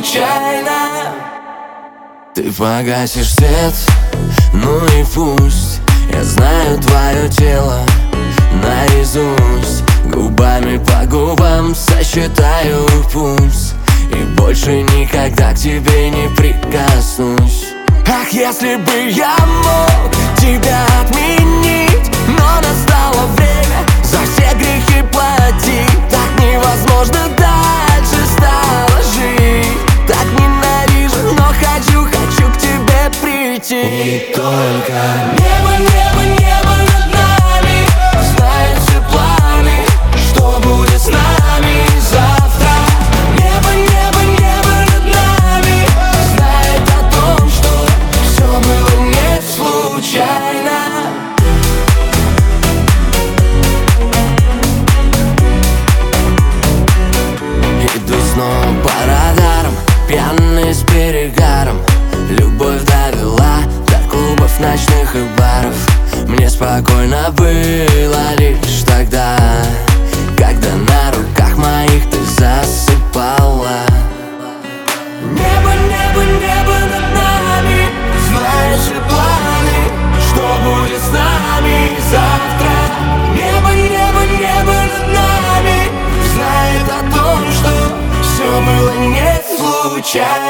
случайно. Ты погасишь свет, ну и пусть. Я знаю твое тело наизусть. Губами по губам сосчитаю пульс и больше никогда к тебе не прикоснусь. Ах, если бы я мог тебя отменить, но настало время за все грехи платить. Так невозможно дальше стало жить. Так ненавижу, но хочу к тебе прийти. И только небо, небо, небо над нами знает все планы, что будет с нами завтра. Небо, небо, небо над нами знает о том, что все было не случайно. Иду снова по радарам, пьяный с перегаром. Любовь довела до клубов, ночных и баров. Мне спокойно было лишь тогда, когда на руках моих ты засыпала. Небо, небо, небо над нами знает все планы, что будет с нами завтра. Небо, небо, небо над нами знает о том, что все было не случайно.